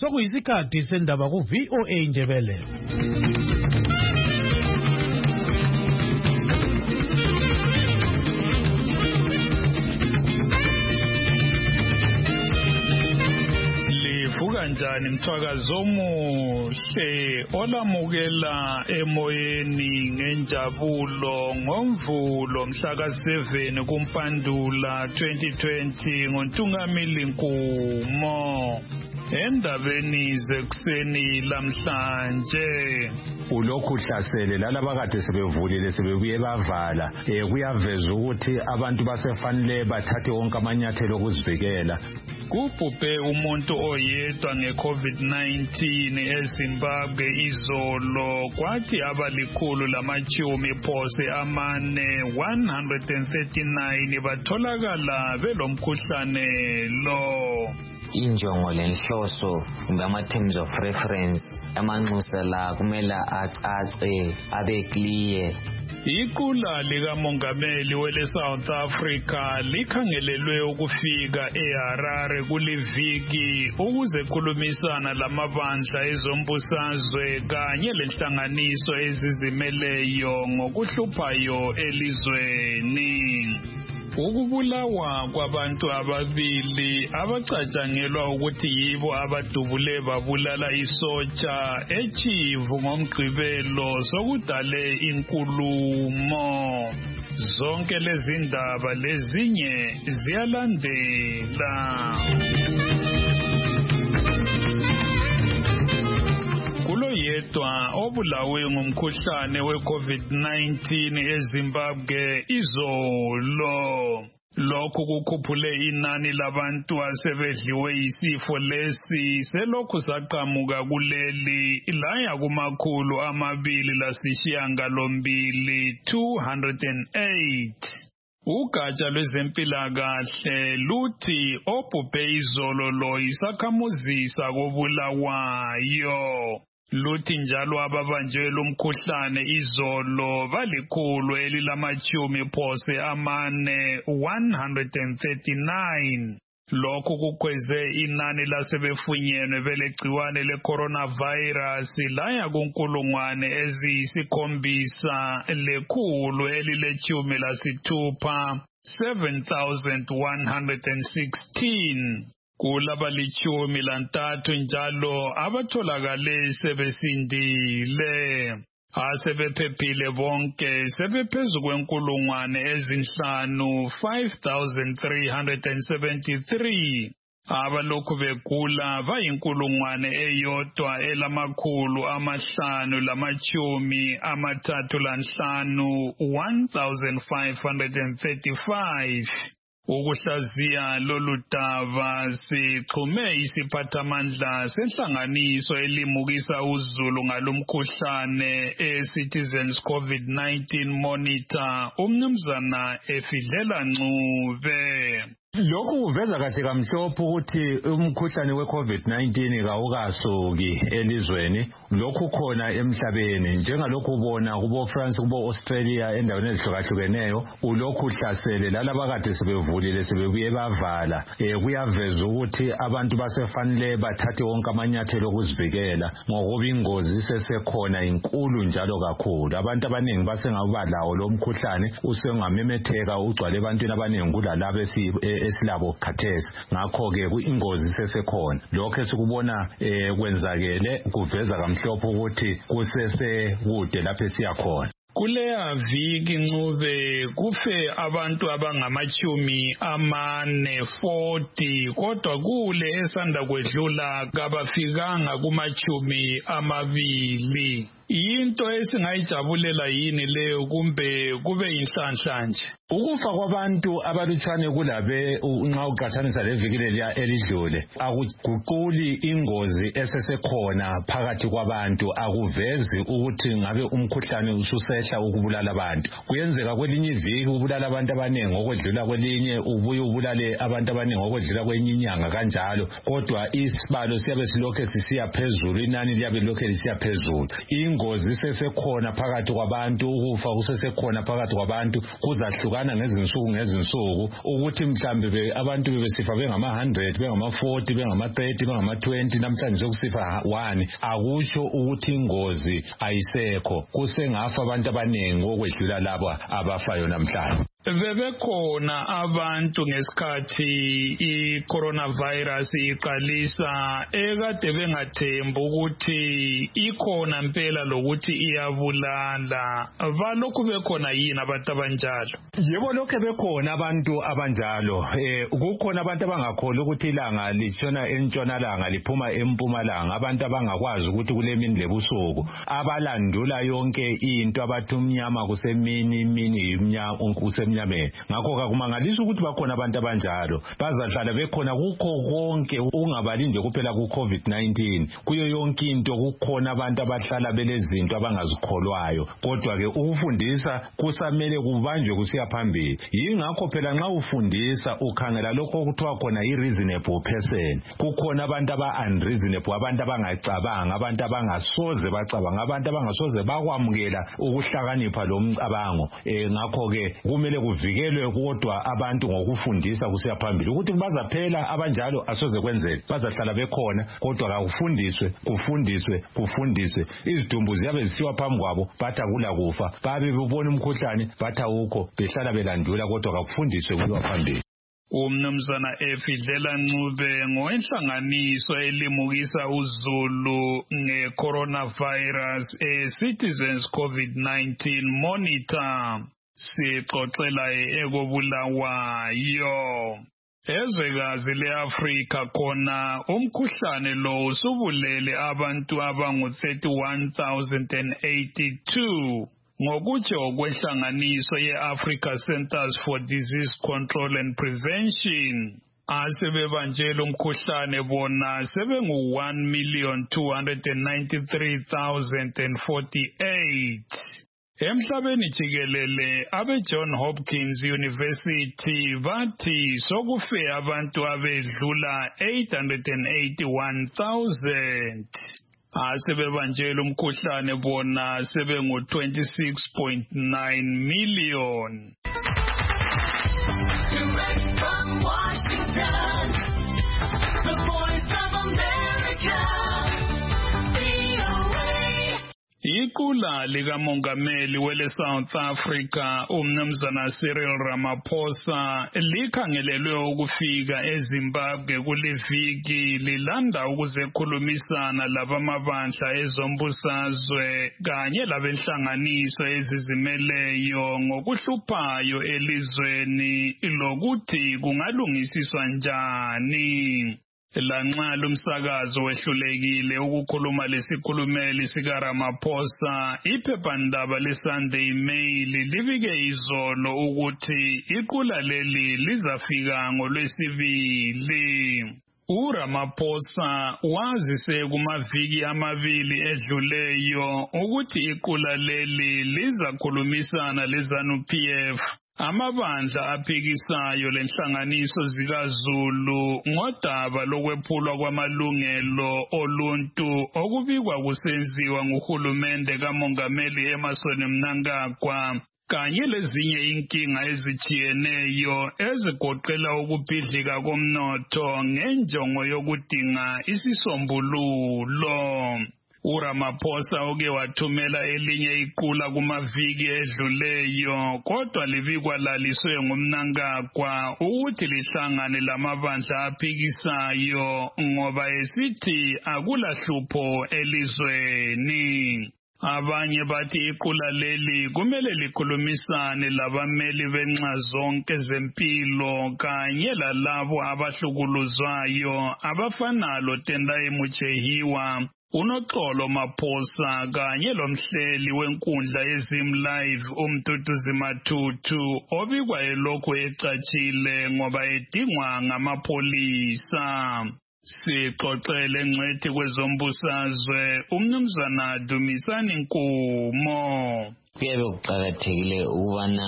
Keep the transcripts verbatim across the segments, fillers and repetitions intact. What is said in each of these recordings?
Sokuyisikhathi sendaba ku V O A Ndebele. Kanjani mthwakazo omuhle olamukela emoyeni ngenjabulo ngomvulo mhla ka seven kuMpandula twenty twenty ngoNtungamili Nkumo. Endabeni zekuseni lamhlanje ulokhu hlasele lalaba kade sebevulile sebebuye bavala eh kuyaveza ukuthi abantu basefanele bathathe wonke amanyathelo okuzivikela. Kubhubhe umuntu oyedwa ngeCovid nineteen eZimbabwe izolo kwathi abalikhulu lamachumi phose amane one hundred thirty-nine batholakala belomkhuhlane lo. Injongo lenhloso kumbe ama terms of reference amanxusa la kumele acace abe clear. Iqula likamongameli wele South Africa likhangelelwe ukufika eHarare kuliviki ukuze khulumisana lamabandla ezombusazwe kanye lenhlanganiso ezizimeleyo ngokuhluphayo elizweni. Ukubulawa kwabantu ababili abacatshangelwa ukuthi yibo abadubule babulala isotsha eChivu ngomgqibelo sokudale inkulumo. Zonke lezi ndaba lezinye ziyalandela. Kulo yedwa obulawe ngumkhuhlane weCovid nineteen eZimbabwe izolo. Lokhu kukhuphule inani labantu asebedliwe isifo lesi selokhu saqhamuka kuleli laya kumakhulu amabili lasishiyangalombili two hundred eight. Ugatsha lwezempilakahle luthi obhubhe izolo lo isakhamuzi sakobulawayo. Luthi njalo ababanjwe lumkhuhlane izolo balikhulu elilamachumi phose amane one hundred thirty-nine. Lokhu kukweze inani lasebefunyenwe belegciwane le-coronavirus laya kunkulungwane eziyisikhombisa lekhulu elilechumi lasithupha seven thousand one hundred sixteen. Kulaba lichumi lantathu njalo abatholakale sebesindile. Asebephephile bonke sebephezu kwenkulungwane ezinhlanu five thousand three hundred seventy-three. Abalokhu begula bayinkulungwane eyodwa elamakhulu amahlanu lamachumi amathathu lanhlanu one thousand five hundred thirty-five. Ukuhlaziya lolu daba sixhume isiphathamandla senhlanganiso elimukisa uzulu ngalomkhuhlane eCitizens COVID nineteen Monitor umnumzana Efidlela Ncube. Lokhu kuveza kahle kamhlophe ukuthi umkhuhlane weCovid nineteen kawukasuki elizweni. Lokhu khona emhlabeni njengalokhu ubona kubo France kubo Australia endaweni ezihlukahlukeneyo ulokhu hlasele lalaba kade sebevulile sebebuye bavala. Eh kuyaveza ukuthi abantu basefanele bathathe wonke amanyathelo okuzivikela ngokuba ingozi sesekhona inkulu njalo kakhulu. Abantu abaningi basengabalawo lo mkhuhlane usengamemetheka ugcwale ebantwini abaningi kulalabo esi esilabo khathesi. Ngakho ke kuingozi sesekhona. Lokho esikubona eh kwenzakele kuveza kamhlophe ukuthi kusese kude lapho siyakhona. Kuleya viki Ncube kufe abantu abangamachumi amane forty kodwa kule esanda kwedlula kabafikanga kumachumi amabili. Into esingayijabulela yini leyo kumbe kube inhlanhla nje? Ukufa kwabantu abalutshwane kulabe nxa uqhathanisa leviki leliya elidlule akuguquli ingozi esesekhona phakathi kwabantu, akuvezi ukuthi ngabe umkhuhlane ususehla ukubulala abantu. Kuyenzeka kwelinye iviki ubulala abantu abaningi okwedlula kwelinye ubuye ubulale abantu abaningi okwedlula kwenye inyanga kanjalo, kodwa isibalo siyabe silokhe sisiya phezulu, inani liyabe lokhe lisiya phezulu. ingozi sesekhona phakathi kwabantu, ukufa kusesekhona phakathi kwabantu, kuzahlukana ngezinsuku ngezinsuku, ukuthi mhlambe abantu bebesifa bengama one hundred, bengama forty, bengama thirty, bengama twenty, namhlanje sokusifa one, akusho ukuthi ingozi ayisekho. Kusengafa abantu abaningi okwedlula labo abafayo namhlanje. Bebekhona abantu ngesikhathi i-coronavirus iqalisa ekade bengathemba ukuthi ikhona impela lokuthi iyabulala. Balokhu bekhona yini abantu abanjalo? Yebo, lokho bekhona abantu abanjalo. Eh kukhona abantu abangakholwa ukuthi ilanga litshona entshonalanga liphuma empumalanga, abantu abangakwazi ukuthi kulemini lebusuku, abalandula yonke into abathi umnyama kusemini, imini imnyama kusemini. Ngakho kakumangalisa ukuthi bakhona abantu abanjalo, bazahlala bekhona kukho konke, ungabali nje kuphela ku COVID nineteen, kuyo yonke into kukhona abantu abahlala belezinto abangazikholwayo. Kodwa ke ukufundisa kusamele kubanjwe kusiya phambili. Yingakho phela nxa ufundisa ukhangela lokho okuthiwa khona i-reasonable person. Kukhona abantu aba-unreasonable, abantu abangacabanga, abantu abangasoze bacabanga, abantu abangasoze bakwamukela ukuhlakanipha lo mcabango. Eh ngakho ke kumele kuvikelwe kodwa abantu ngokufundisa kusiya phambili ukuthi bazaphela abanjalo asoze kwenzeke, bazahlala bekhona kodwa akufundiswe, kufundiswe, kufundiswe. Izidumbu ziyabe zisiwa phambi kwabo bathi akula kufa, babe bebona umkhuhlane bathi awukho, behlala belandula kodwa akufundiswe kuyiwa phambili. Umnumzana Efidlela Ncube ngowenhlanganiso elimukisa uzulu nge-coronavirus e-Citizens COVID nineteen Monitor. Sixoxela ekobulawayo. Ezwekazi le-Afrika khona umkhuhlane lo usubulele abantu abangu thirty-one thousand eighty-two. Ngokutsho kwenhlanganiso ye-Africa Centers for Disease Control and Prevention, asebebanjela umkhuhlane bona sebengu one million two hundred ninety-three thousand forty-eight. Emhlabeni jikelele abe John Hopkins University bathi sokufe abantu abedlula eight hundred eighty-one thousand. Asebebanjela umkhuhlane bona sebengu twenty-six point nine million. Direct from Washington, the Voice of America. Iqula likamongameli wele South Africa umnumzana Cyril Ramaphosa likhangelelwe ukufika eZimbabwe kuleviki lilanda ukuzekhulumisana labamabandla ezombusazwe kanye labenhlanganiso ezizimeleyo ngokuhluphayo elizweni lokuthi kungalungisiswa njani. Lanxa lumsakazo wehlulekile ukukhuluma lesikhulumeli sika Ramaphosa, iphephandaba leSunday Mail libike izolo ukuthi iqula leli lizafika ngoLwesibili. uRamaphosa wazise kumaviki amabili edluleyo ukuthi iqula leli lizakhulumisana leZANU-P F, amabandla aphikisayo lenhlanganiso zikaZulu ngodaba lokwephulwa kwamalungelo oluntu okubikwa kusenziwa nguhulumende kamongameli Emmerson Mnangagwa, kanye lezinye inkinga ezijiyeneyo ezigoqela ukubhidlika komnotho ngenjongo yokudinga isisombululo. uRamaphosa uke wathumela elinye iqula kumaviki edluleyo, kodwa libikwa laliswe nguMnangagwa ukuthi lihlangane lamabandla aphikisayo ngoba esithi akulahlupho elizweni. Abanye bathi iqula leli kumele likhulumisane labameli benxa zonke zempilo kanye lalabo abahlukuluzwayo abafana loTendai Muchehiwa, uNoxolo Maphosa kanye lomhleli wenkundla yeZimLive uMduduzi Mathuthu obikwa elokhu ecatshile ngoba edingwa ngamapholisa. Sixoxele ngcwethi kwezombusazwe umnumzana Dumisani Nkumo. Kuyabe kuqakathekile ukubana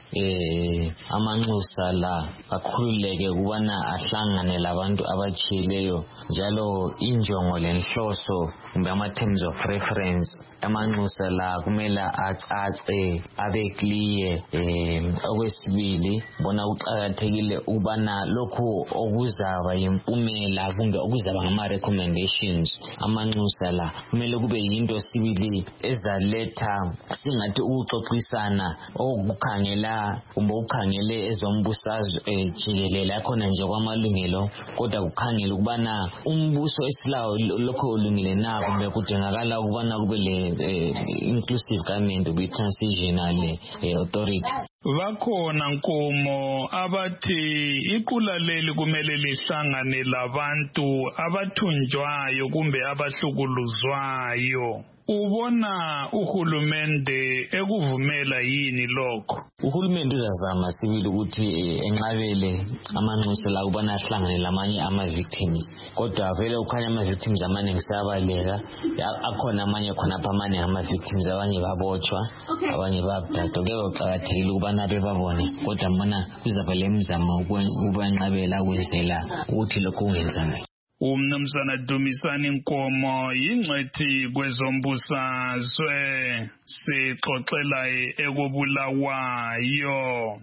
eh amanxusa la akhululeke kubana ahlangane labantu abachileyo njalo injongo lenhloso kumbe ama terms of reference amanxusa la kumela acace abe clear. eh okwesibili bona uqhakathekile ubana lokho okuzaba impumela kumbe okuzaba ngama recommendations amanxusa la kumele kube yinto sibili ezaletha singathi ukuxoxisana okukhangela kumbe ukhangele ezombusazwe jikelele akhona nje kwamalungelo kodwa kukhangela ukubana umbuso esilawo lokho ulungile na kumbe kudingakala ukubana kube le inclusive government be transitional authority. Bakhona Nkomo abathi iqula leli kumele lihlangane labantu abathunjwayo kumbe abahlukuluzwayo. Ubona uhulumende ekuvumela yini lokho? Uhulumende uzazama sibili ukuthi enqabele amanxusa la ubana ahlangane lamanye ama victims. Kodwa vele ukhanya ama victims amane ngisabaleka akhona amanye khona pha amane ama victims abanye babotshwa abanye babudada ke uqhakathekile ukubana bebabone kodwa mbona kuzaba lemizamo ukwenqabela kwenzela ukuthi lokho kungenzani. Umnumzana Dumisani Nkomo yingxethi kwezombusazwe sixoxela ekubulawayo.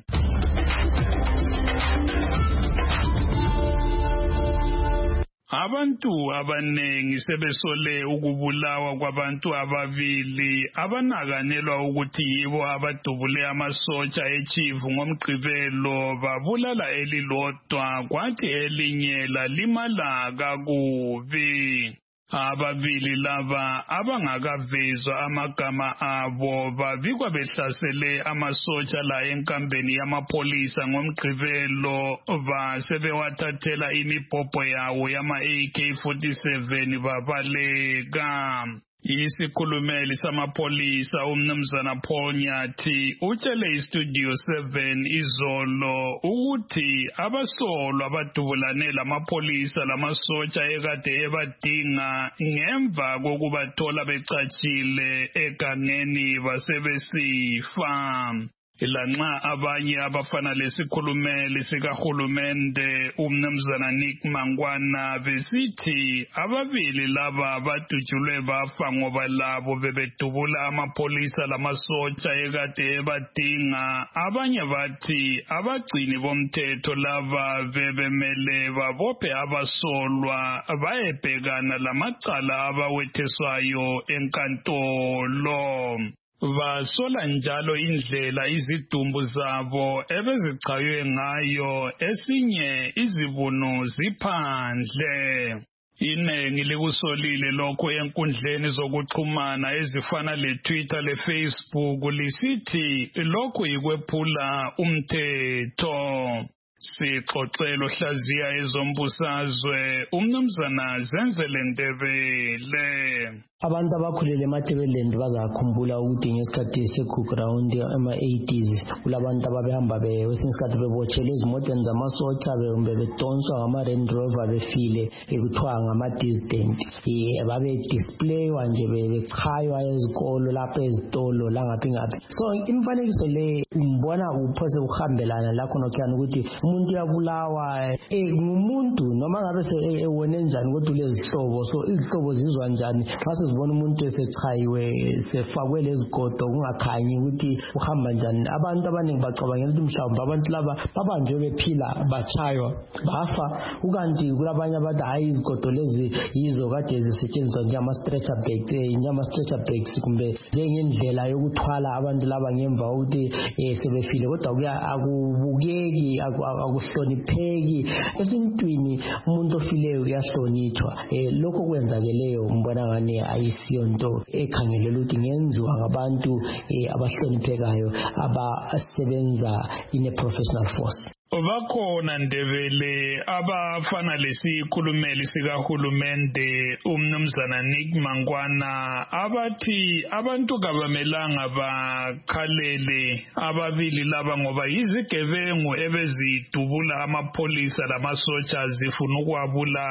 Abantu abanengi sebesole ukubulawa kwabantu ababili abanakanelwa ukuthi yibo abadubule amasotsha echifu ngomgqibelo babulala elilodwa kwathi elinye lalimala kakubi. Ababili laba abangakavezwa amagama abo babikwa behlasele amasotsha la enkambeni yamapolisa ngomgqibelo basebewathathela imibhobho yawo yama A K forty-seven babaleka. Isikhulumeli samapolisa umnumzana Paul Nyathi utshele iStudio seven izolo ukuthi abasolwa abadubulane lamapolisa lamasotsha ekade ebadinga ngemva kokubathola becatshile egangeni basebesifa. Ilanxa abanye abafana lesikhulumeli sikahulumende umnumzana Nick Mangwana besithi ababili laba badutshulwe bafa ngoba labo bebedubula amapolisa lamasotsha ekade ebadinga. Abanye bathi abagcini bomthetho laba bebemele babophe abasolwa bayebhekana lamacala abawetheswayo enkantolo. Basola njalo indlela izidumbu zabo ebezichaywe ngayo esinye izibuno ziphandle. Inengi likusolile lokho enkundleni zokuxhumana ezifana le-Twitter le-Facebook lisithi lokho yikwephula umthetho. Sixoxelo hlaziya ezombusazwe umnumzana Zenzele Ndebele. Abantu abakhulele eMatabeleland bazakhumbula ukuthi ngesikhathi se-cook round ema eighties kulabantu ababehamba kwesinye isikhathi bebotshelwe ezimoteni zamasotsha kumbe bedonswa ngama-Land Rover befile ekuthiwa ngama-dissident. Babe-displaywa nje bechaywa ezikolo lapho ezitolo langaphi ngaphi. So imifanekiso le umbona uphose uhambelana lakho nokhiyana ukuthi umuntu uyabulawa ngumuntu noma ngabe ewone njani kodwa lezihlobo. So izihlobo zizwa njani sibona umuntu esechayiwe sefakwe lezigodo kungakhanyi ukuthi uhamba njani. Abantu abaningi bacabangela ukuthi mhlawumbe abantu laba babanjwe bephila bachaywa bafa ukanti kulabanye abathi hayi izigodo lezi yizo kade zisetshenziswa njengama stretcher bags njengama stretcher bags kumbe njengendlela yokuthwala abantu laba ngemva ukuthi sebefile kodwa kuya akubukeki akuhlonipheki. Esintwini umuntu ofileyo uyahlonitshwa. Lokho kwenzakeleyo mbona ngani ayisiyonto ekhangelela ukuthi ngenziwa ngabantu abahloniphekayo abasebenza in a professional force. Bakhona Ndebele abafana lesikhulumeli sikahulumende umnumzana Nick Mangwana abathi abantu kabamelanga bakhalele ababili laba ngoba izigebengu ebezidubula amapolisa lamasotsha zifuna ukwabulala.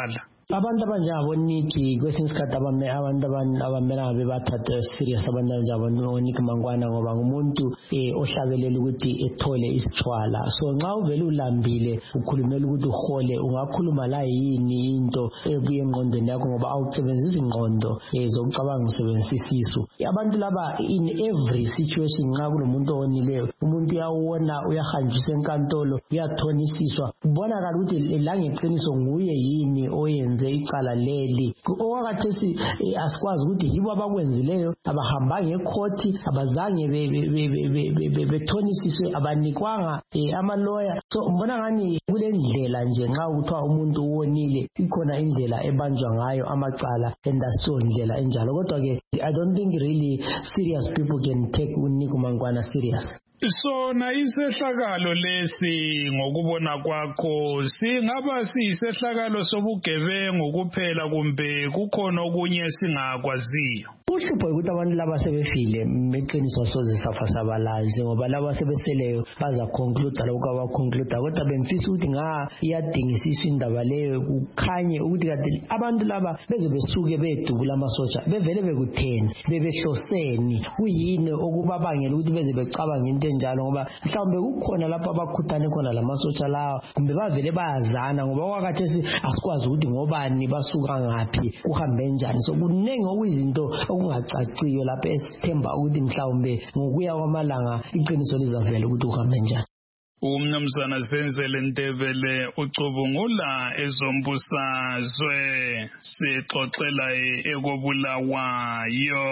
abantu abanjengabo Nick kwesinye isikhathi abame abantu abamela bebathatha serious abantu abanjengabo Nick Mangwana ngoba ngumuntu ohlabelela ukuthi ethole isithwala. So nxa uvele ulambile ukhulumela ukuthi uhole ungakhuluma la yini into ebuye engqondweni yakho ngoba awusebenzisi ingqondo zokucabanga usebenzisa isisu. Abantu laba in every situation nxa kulomuntu onileyo umuntu uyawona uyahanjiswa enkantolo uyathonisiswa kubonakala ukuthi la ngeqiniso nguye yini oyenze icala leli. Okwakhathesi asikwazi ukuthi yibo abakwenzileyo abahamba ngekhoti abazange bethonisiswe abanikwanga amaloya. So mbona ngani kule ndlela nje nxa kuthiwa umuntu uwonile ikhona indlela ebanjwa ngayo amacala endasiyo ndlela enjalo. Kodwa ke I don't think really serious people can take uNick Mangwana serious. So na isehlakalo lesi ngokubona kwakho singaba siyisehlakalo sobugebengu kuphela kumbe kukhona okunye singakwaziyo? Uhlupho ukuthi abantu laba sebefile eqiniso soze safa sabalazi ngoba laba sebeseleyo baza conclude lokho abaconclude. Kodwa bemfisa ukuthi nga iyadingisisa indaba leyo kukhanye ukuthi kade abantu laba beze besuke bedubula amasotsha bevele bekutheni bebehloseni kuyini okubabangela ukuthi beze becabanga into enjalo ngoba mhlawumbe kukhona lapha abakhuthane khona lamasotsha lawo kumbe bavele bayazana ngoba kwakhathesi asikwazi ukuthi ngobani basuka ngaphi kuhambe njani. So kunengi okuyizinto okungacaciyo lapha esithemba ukuthi mhlawumbe ngokuya kwamalanga iqiniso lizavela ukuthi uhambe njani. Umnumzana Zenzele Ndebele ucubungula ezombusazwe sixoxela ekobulawayo.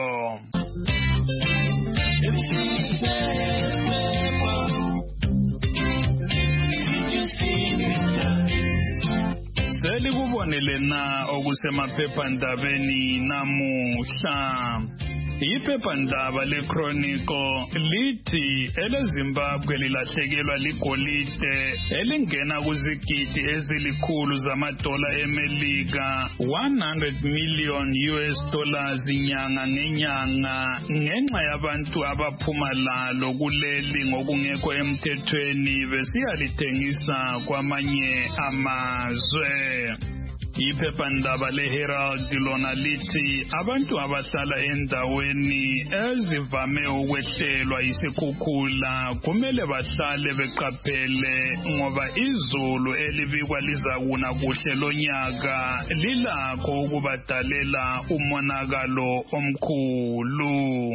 Selikubonile na okusemaphephandabeni namuhla. Iphephandaba leChronicle lithi eleZimbabwe lilahlekelwa ligolide elingena kuzigidi ezilikhulu zamadola eMelika one hundred million U S dollars inyanga ngenyanga ngenxa yabantu abaphuma lalo kuleli ngokungekho emthethweni besiyalithengisa kwamanye amazwe. Iphephandaba leHerald lona lithi abantu abahlala endaweni ezivame ukwehlelwa isikhukhula kumele bahlale beqaphele ngoba izulu elibikwa lizakuna kuhle lonyaka lilakho ukubadalela umonakalo omkhulu.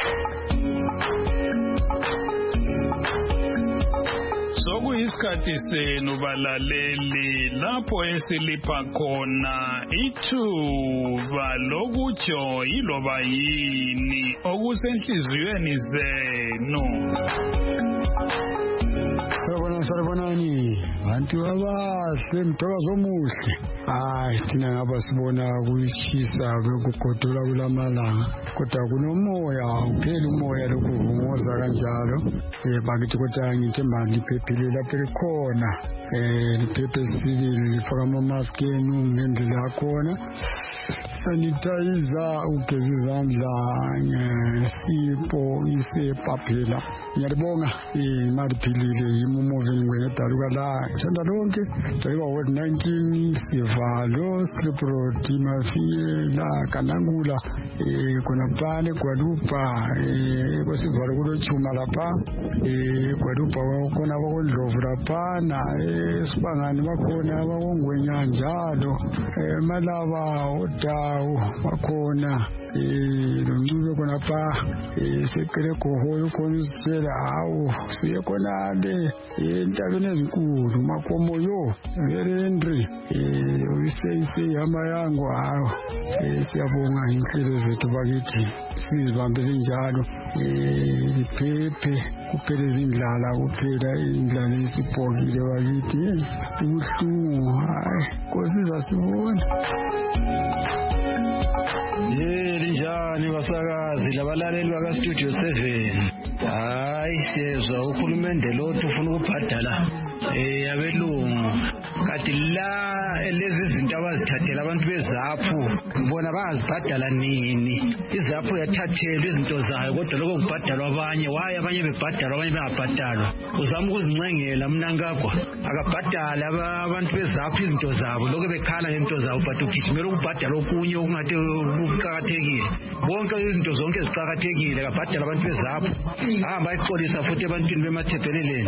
Sokuyisikhathi senu balaleli lapho esilipha khona ithuba lokutsho yiloba yini okusenhliziyweni zenu. Sabona sabonani bantu abahle mthokozo omuhle. Hayi thina ngaba sibona kuyishisa bekugodola kulamalanga kodwa kunomoya uphela umoya lokuvunguza kanjalo. Eh bakithi kodwa ngithemba liphephile lapho likhona. Eh liphephe sibili lifaka ama mask enu ngendlela yakhona. Sanitizer ugeza izandla ngesipho isepa phela. Ngiyabonga imali philile imumoveni ngwena daluka la thanda lonke daluka COVID nineteen sivalo strip road mafie la kanangula eh kuna pane kwalupa eh kwasivalo kulo chuma lapha eh kwalupa kona bakondlovu lapha na eh sibangani bakhona abakongwenya njalo eh malaba odawu bakhona eh londulo kona pa eh sekere kohoyo kona usela hawo siye kona le entabeni ezinkulu makomo yo verendri eh uyise yama yangu hawo eh siyabonga inhlelo zethu bakithi sizibambele njalo eh iphephe kuphela izindlala kuphela indlala isibhokile bakithi ubuhlungu hayi kosiza sibona. Yeli njani basakazi labalaleli baka Studio seven. Hayi siyezwa ukhulumende lothu ufuna ukubhadala eh abelungu kanti la lezi zinto abazithathela abantu bezaphu bona bazibhadala nini izaphu yathathelwa izinto zayo kodwa lokho kubhadalwa abanye waye abanye bebhadalwa abanye bengabhadalwa uzama ukuzincengela mna ngakwa akabhadala abantu bezaphu izinto zabo lokho bekhala ngento zabo but ugijimela ukubhadala okunye okungathi kuqakathekile bonke izinto zonke ziqakathekile akabhadala abantu bezaphu ahamba ayixolisa futhi ebantwini bemathebheleland.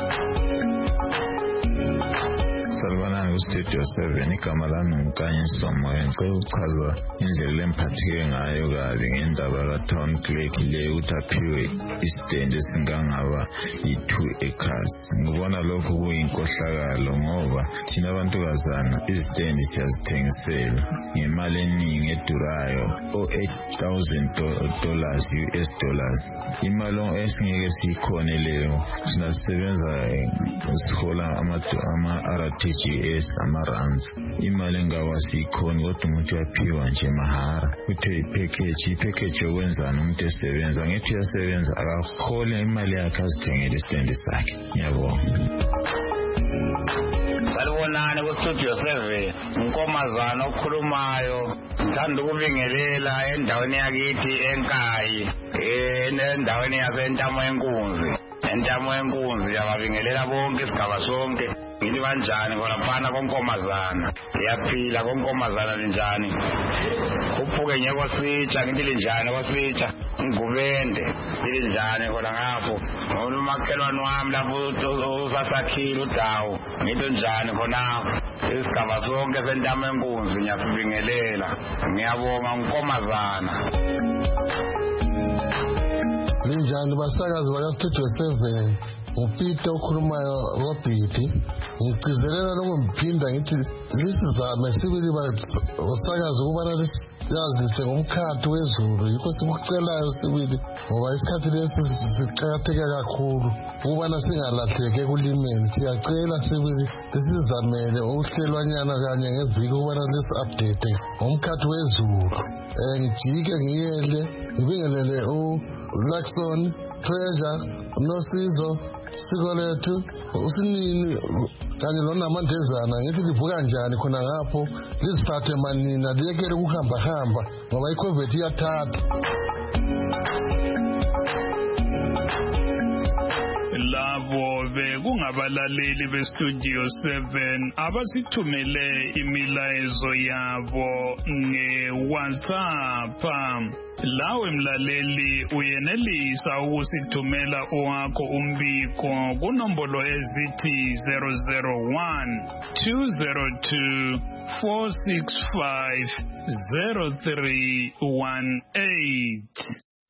Salvanani ku-Studio seven igama lami ngukanye Somoya ngicela ukuchaza indlela emphatheke ngayo kabi ngendaba ka-Town Clerk le ukuthi aphiwe istand esingangaba yi-two acres. Ngibona lokho kuyinkohlakalo ngoba thina abantukazana izistendi siyazithengisela ngemali eningi edurayo o-eight thousand dollars U S dollars. Imali esingeke siyikhoneleyo thina sisebenza sihola ama-R T G S ama-rands imali engawasikhoni kodwa umuntu uyaphiwa nje mahara kuthiwe ipackage ipackage yokwenzana umuntu esebenza ngithi uyasebenza akakhole imali yakhe azithengele istendi sakhe. Ngiyabonga. Salibonani ku-Studio seven unkomazana okhulumayo ngithanda ukubingelela endaweni yakithi eNkayi endaweni yasentamo yenkunzi entamo yenkunzi yababingelela bonke isigaba sonke. Ngithi kanjani khona konkomazana iyaphila konkomazana linjani kuphuke ngeke wasitsha ngithi linjani wasitsha ngubende linjani khona ngapho ngoba umakhelwane wami lapho usasakhile udawu ngithi njani khonapho isigaba sonke sentamo yenkunzi ngiyasibingelela ngiyabonga unkomazana. Linjani basakazi baka-Studio seven uPeter okhulumayo ngoBhidi ngicizelela lokho ngiphinda ngithi lisizame sibili basakazi ukubana yazise ngomkhathi wezulu yikho sikucelayo sibili ngoba isikhathi lesi siqakatheke kakhulu ukubana singalahleke ekulimeni. Siyacela sibili lisizamele uhlelwanyana kanye ngeviki ukubana lisi-update ngomkhathi wezulu. Ngijike ngiyele ngibingelele uLaxon Treasure Nosizo Sikolethu usinini kanye lonamandezana ngithi livuka njani khona ngapho liziphathe manina liyekele ukuhamba hamba ngoba iCovid iyathatha. Labo bekungabalaleli beStudio seven abasithumele imilayezo yabo nge-WhatsApp. Lawe mlaleli uyenelisa ukusithumela owakho umbiko kunombolo ezithi zero zero one two zero two four six five zero three one eight.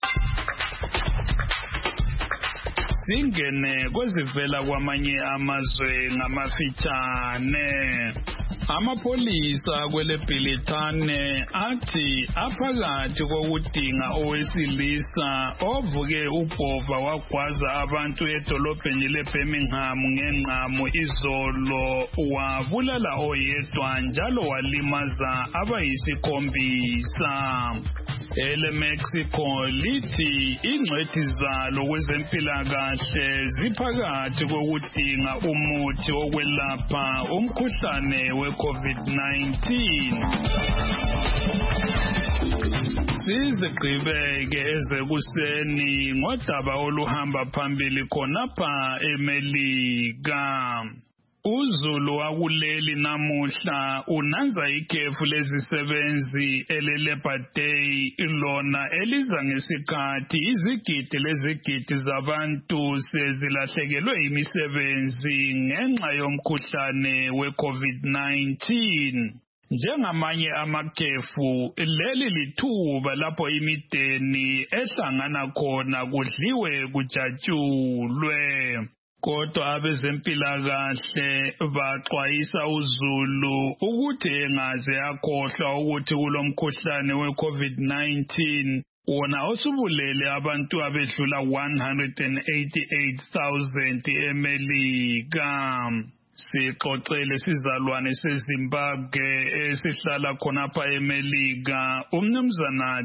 Singene kwezivela kwamanye amazwe ngamafitshane. Amapolisa kwele Bhilithane athi aphakathi kokudinga owesilisa ovuke ubhova wagwaza abantu edolobheni leBirmingham ngenqamu izolo wabulala oyedwa njalo walimaza abayisikhombisa. Ele Mexico lithi ingcwethi zalo kwezempilakahle ziphakathi kokudinga umuthi wokwelapha umkhuhlane we-COVID nineteen. Sizigqibeke ezekuseni ngodaba oluhamba phambili khonapha eMelika. Uzulu wakuleli namuhla unanza ikhefu lezisebenzi ele-Labor Day lona eliza ngesikhathi izigidi lezigidi zabantu sezilahlekelwe imisebenzi ngenxa yomkhuhlane we-COVID nineteen. Njengamanye amakhefu leli lithuba lapho imideni ehlangana khona kudliwe kujatshulwe. Kodwa abezempilakahle baxwayisa uzulu ukuthi engaze akhohlwa ukuthi kulomkhuhlane we-COVID nineteen wona osubulele abantu abedlula one hundred eighty-eight thousand eMelika. Sixoxele sizalwane seZimbabwe esihlala khonapha eMelika umnumzana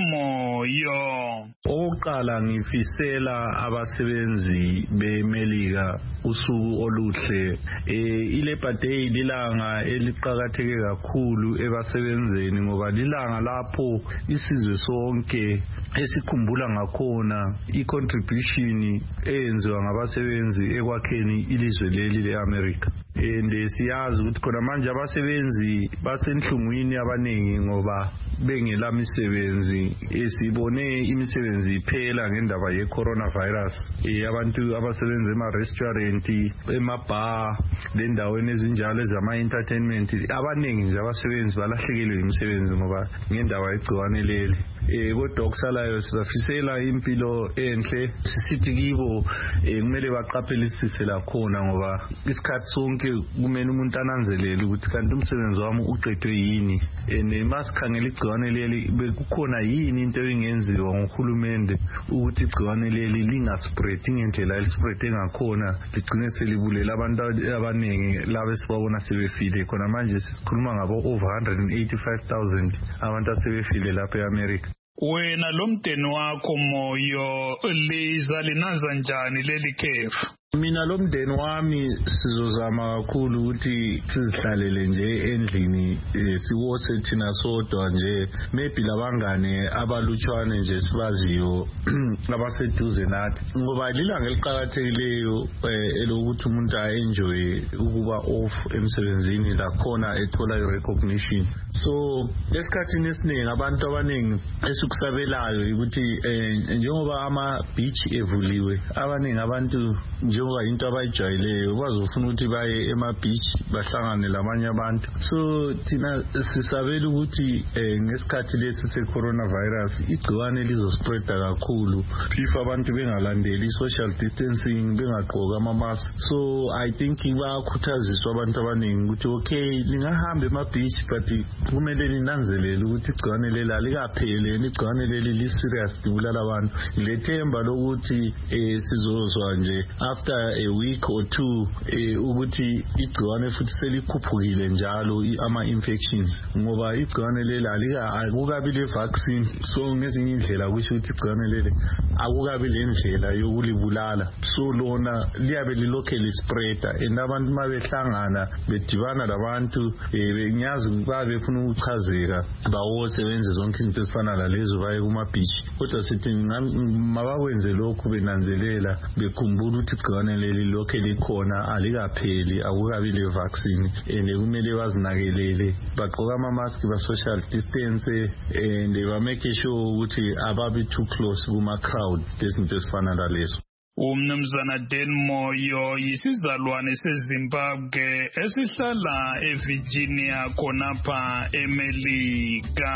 Denmoyo. Oqala ngifisela abasebenzi beMelika usuku oluhle. Eh iLabor Day lilanga eliqhakatheke kakhulu ebasebenzeni ngoba lilanga lapho isizwe sonke esikhumbula ngakhona icontribution eyenziwa ngabasebenzi ekwakheni ilizwe leli leAmerica. And siyazi ukuthi khona manje abasebenzi basenhlungwini abaningi ngoba bengela misebenzi. Esibone imisebenzi iphela ngendaba ye coronavirus. Eh abantu abasebenza ema restaurant, ema bar, lendaweni ezinjalo ezama entertainment, abaningi nje abasebenzi balahlekelwe imisebenzi ngoba ngendaba yegciwane leli. Eh kodwa okusalayo sibafisela impilo enhle. Sisithi kibo kumele baqaphelisise la khona ngoba isikhathi sonke kumele umuntu ananzelele ukuthi kanti umsebenzi wami uqedwe yini. Nemasikhangelela igciwane leli bekukhona yini into engenziwa nguhulumende ukuthi igciwane leli lingaspread ngendlela elispread ngakhona ligcine selibulela abantu abaningi laba esibabona sebefile. Khona manje sikhuluma ngabo over one hundred eighty-five thousand abantu asebefile lapha eAmerica. Wena lomdeni wakho Moyo liza linaza njani leli khefu? Mina lomdeni wami sizozama kakhulu ukuthi sizihlalele nje endlini siwose thina sodwa nje, maybe labangane abalutshwane nje sibaziyo abaseduze nathi ngoba lilanga eliqhakathekileyo elokuthi umuntu aenjoy ukuba off emsebenzini lakhona ethola irecognition. So esikhathini esiningi abantu abaningi esikusabelayo ukuthi njengoba ama beach evuliwe, abaningi abantu njengoba into abayijwayeleyo bazofuna ukuthi baye ema beach bahlangane lamanye abantu. So thina sisabela ukuthi ngesikhathi lesi se coronavirus igciwane lizospreada kakhulu if abantu bengalandeli social distancing, bengagqoka ama mask. So I think bayakhuthaziswa abantu abaningi ukuthi okay lingahamba ema beach but kumele linanzelele ukuthi igciwane leli alikapheli, igciwane leli li serious libulala abantu. Lethemba lokuthi sizozwa nje after a week or two ukuthi igciwane futhi selikhuphukile njalo ama infections ngoba igciwane leli alika akukabi le vaccine. So ngezinye indlela kusho ukuthi igciwane leli akukabi le ndlela yokulibulala. So lona liyabe lilokhe lispreada and abantu mabehlangana bedibana labantu benyazi babe funa ukuchazeka bawose benze zonke izinto ezifana lalezo baye kuma beach. Kodwa sithi mabakwenze lokhu benanzelela bekhumbula ukuthi igciwane leli lokhe likhona alikapheli, akukabi le vaccine and kumele bazinakelele bagqoka ama mask, ba social distance and ba make sure ukuthi ababi too close kuma crowd lezinto ezifana lalezo. Umnumzana Denmoyo yisizalwane seZimbabwe esihlala eVirginia khonapha eMelika.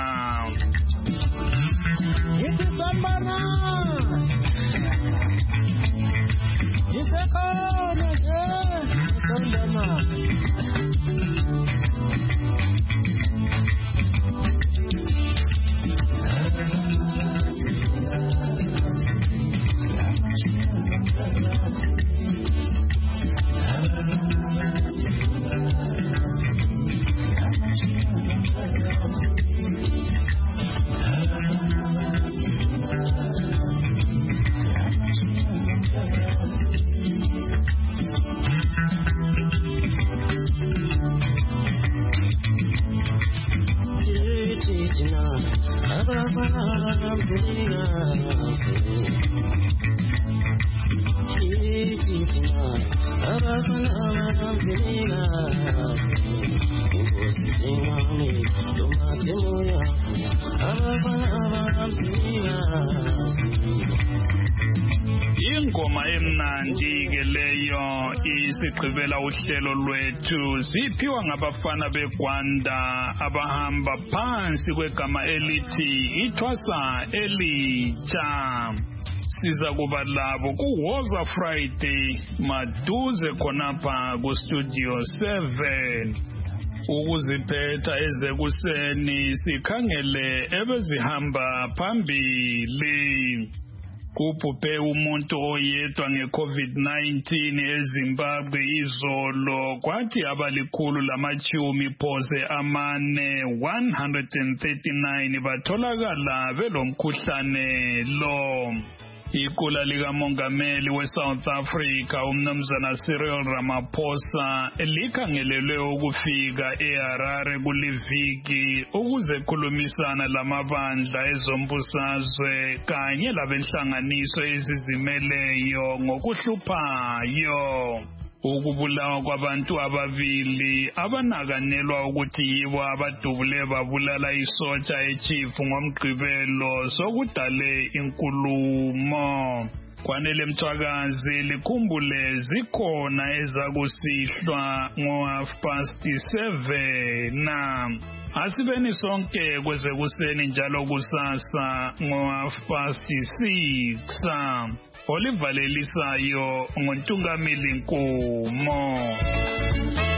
It's Sambana. It's a corner, Sambana. Ingoma emnandi ke leyo isigqibela uhlelo lwethu, siphiwa ngabafana beGwanda abahamba phansi kwegama elithi ithwasa elitsha. Siza kuba labo kuWoza Friday maduze khonapha ku Studio seven. Ukuziphetha ezekuseni sikhangele ebezihamba phambili. Kubhubhe umuntu oyedwa nge-COVID nineteen eZimbabwe izolo kwathi abalikhulu lamachumi phose amane one hundred thirty-nine batholakala belomkhuhlane lo. Iqula likamongameli we-South Africa umnumzana Cyril Ramaphosa likhangelelwe ukufika eHarare kuliviki ukuze khulumisana lamabandla ezombusazwe kanye labenhlanganiso ezizimeleyo ngokuhluphayo. Ukubulawa kwabantu ababili abanakanelwa ukuthi yibo abadubule babulala isotsha echifu ngomgqibelo sokudale inkulumo. Kwanele Mthwakazi likhumbule zikhona ezakusihlwa ngo half past seven na asibeni sonke kweze kuseni njalo kusasa ngo half past six. Olivalelisayo ngontungameli Nkumo.